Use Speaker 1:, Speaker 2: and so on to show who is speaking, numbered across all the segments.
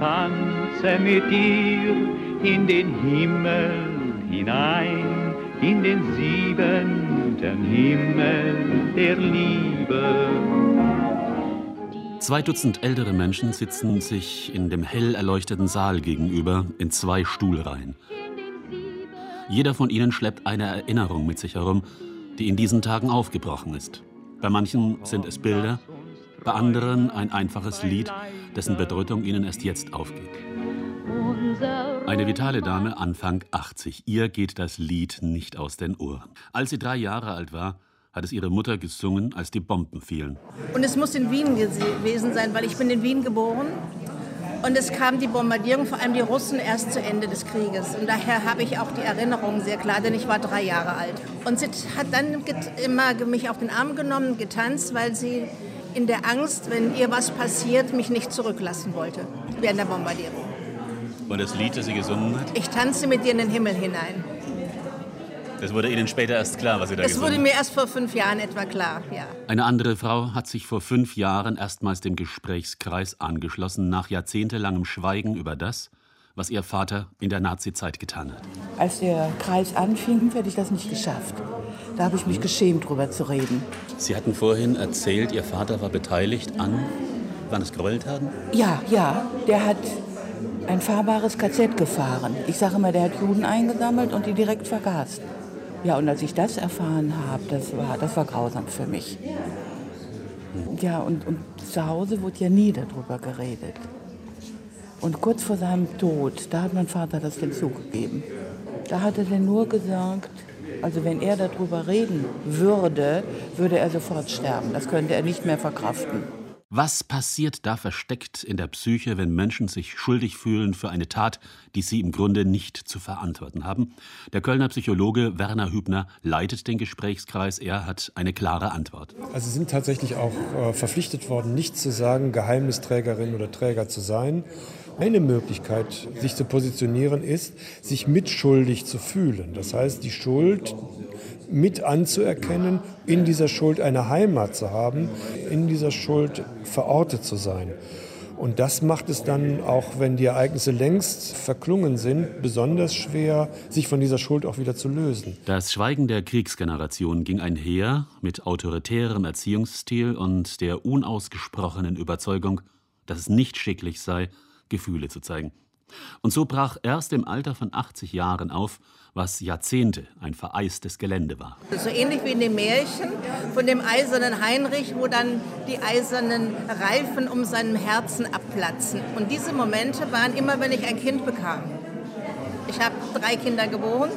Speaker 1: tanze mit dir in den Himmel hinein, in den 7. Himmel der Liebe.
Speaker 2: 2 Dutzend ältere Menschen sitzen sich in dem hell erleuchteten Saal gegenüber in 2 Stuhlreihen. Jeder von ihnen schleppt eine Erinnerung mit sich herum, die in diesen Tagen aufgebrochen ist. Bei manchen sind es Bilder, bei anderen ein einfaches Lied, dessen Bedeutung ihnen erst jetzt aufgeht. Eine vitale Dame, Anfang 80. Ihr geht das Lied nicht aus den Ohren. Als sie 3 Jahre alt war, hat es ihre Mutter gesungen, als die Bomben fielen.
Speaker 3: Und es muss in Wien gewesen sein, weil ich bin in Wien geboren. Und es kam die Bombardierung, vor allem die Russen, erst zu Ende des Krieges. Und daher habe ich auch die Erinnerung sehr klar, denn ich war 3 Jahre alt. Und sie hat dann immer mich auf den Arm genommen, getanzt, weil sie in der Angst, wenn ihr was passiert, mich nicht zurücklassen wollte während der Bombardierung.
Speaker 2: Und das Lied, das sie gesungen hat?
Speaker 3: Ich tanze mit dir in den Himmel hinein.
Speaker 2: Das wurde Ihnen später erst klar, was Sie da gesungen haben?
Speaker 3: Das wurde mir erst vor 5 Jahren etwa klar, ja.
Speaker 2: Eine andere Frau hat sich vor 5 Jahren erstmals dem Gesprächskreis angeschlossen, nach jahrzehntelangem Schweigen über das, was ihr Vater in der Nazizeit getan hat.
Speaker 4: Als der Kreis anfing, hätte ich das nicht geschafft. Da habe ich mich geschämt, drüber zu reden.
Speaker 2: Sie hatten vorhin erzählt, Ihr Vater war beteiligt an, wann es Gräueltaten?
Speaker 4: Ja, der hat ein fahrbares KZ gefahren. Ich sage immer, der hat Juden eingesammelt und die direkt vergast. Ja, und als ich das erfahren habe, das war grausam für mich. Ja, und zu Hause wurde ja nie darüber geredet. Und kurz vor seinem Tod, da hat mein Vater das denn zugegeben. Da hat er denn nur gesagt, also wenn er darüber reden würde, würde er sofort sterben. Das könnte er nicht mehr verkraften.
Speaker 2: Was passiert da versteckt in der Psyche, wenn Menschen sich schuldig fühlen für eine Tat, die sie im Grunde nicht zu verantworten haben? Der Kölner Psychologe Werner Hübner leitet den Gesprächskreis. Er hat eine klare Antwort.
Speaker 5: Also Sie sind tatsächlich auch verpflichtet worden, nicht zu sagen, Geheimnisträgerin oder Träger zu sein. Eine Möglichkeit, sich zu positionieren, ist, sich mitschuldig zu fühlen. Das heißt, die Schuld mit anzuerkennen, in dieser Schuld eine Heimat zu haben, in dieser Schuld verortet zu sein. Und das macht es dann, auch wenn die Ereignisse längst verklungen sind, besonders schwer, sich von dieser Schuld auch wieder zu lösen.
Speaker 2: Das Schweigen der Kriegsgeneration ging einher mit autoritärem Erziehungsstil und der unausgesprochenen Überzeugung, dass es nicht schicklich sei, Gefühle zu zeigen. Und so brach erst im Alter von 80 Jahren auf, was Jahrzehnte ein vereistes Gelände war.
Speaker 3: So ähnlich wie in dem Märchen von dem eisernen Heinrich, wo dann die eisernen Reifen um seinem Herzen abplatzen. Und diese Momente waren immer, wenn ich ein Kind bekam. Ich habe 3 Kinder geboren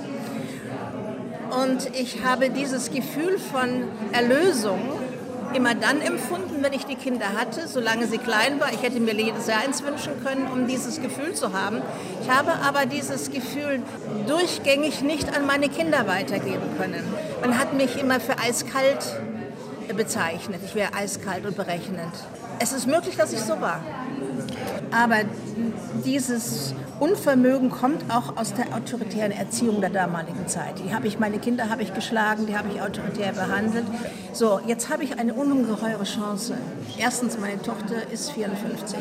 Speaker 3: und ich habe dieses Gefühl von Erlösung immer dann empfunden, wenn ich die Kinder hatte, solange sie klein war. Ich hätte mir jedes Jahr eins wünschen können, um dieses Gefühl zu haben. Ich habe aber dieses Gefühl durchgängig nicht an meine Kinder weitergeben können. Man hat mich immer für eiskalt bezeichnet. Ich wäre eiskalt und berechnend. Es ist möglich, dass ich so war. Aber dieses Unvermögen kommt auch aus der autoritären Erziehung der damaligen Zeit. Meine Kinder habe ich geschlagen, die habe ich autoritär behandelt. So, jetzt habe ich eine ungeheure Chance. Erstens, meine Tochter ist 54.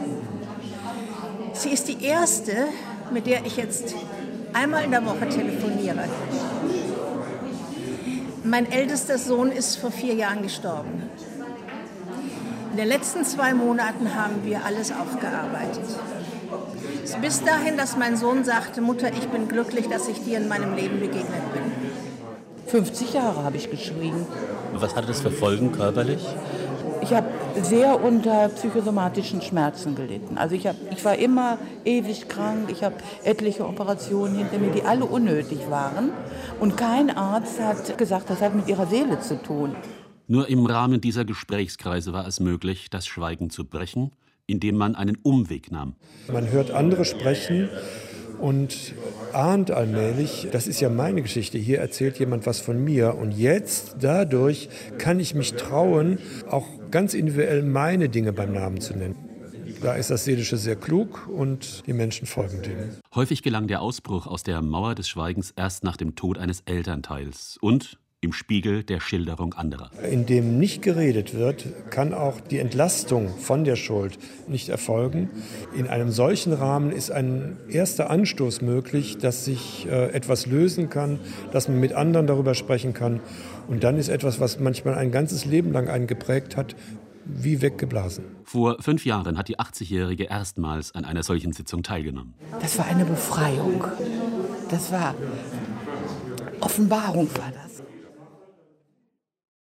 Speaker 3: Sie ist die erste, mit der ich jetzt einmal in der Woche telefoniere. Mein ältester Sohn ist vor 4 Jahren gestorben. In den letzten 2 Monaten haben wir alles aufgearbeitet. Bis dahin, dass mein Sohn sagte, Mutter, ich bin glücklich, dass ich dir in meinem Leben begegnet bin.
Speaker 4: 50 Jahre habe ich geschwiegen.
Speaker 2: Was hatte das für Folgen körperlich?
Speaker 4: Ich habe sehr unter psychosomatischen Schmerzen gelitten. Also ich war immer ewig krank. Ich habe etliche Operationen hinter mir, die alle unnötig waren. Und kein Arzt hat gesagt, das hat mit ihrer Seele zu tun.
Speaker 2: Nur im Rahmen dieser Gesprächskreise war es möglich, das Schweigen zu brechen, indem man einen Umweg nahm.
Speaker 5: Man hört andere sprechen und ahnt allmählich, das ist ja meine Geschichte, hier erzählt jemand was von mir. Und jetzt, dadurch, kann ich mich trauen, auch ganz individuell meine Dinge beim Namen zu nennen. Da ist das Seelische sehr klug und die Menschen folgen dem.
Speaker 2: Häufig gelang der Ausbruch aus der Mauer des Schweigens erst nach dem Tod eines Elternteils und im Spiegel der Schilderung anderer.
Speaker 5: In dem nicht geredet wird, kann auch die Entlastung von der Schuld nicht erfolgen. In einem solchen Rahmen ist ein erster Anstoß möglich, dass sich etwas lösen kann, dass man mit anderen darüber sprechen kann. Und dann ist etwas, was manchmal ein ganzes Leben lang einen geprägt hat, wie weggeblasen.
Speaker 2: Vor 5 Jahren hat die 80-Jährige erstmals an einer solchen Sitzung teilgenommen.
Speaker 4: Das war eine Befreiung. Das war Offenbarung, war das.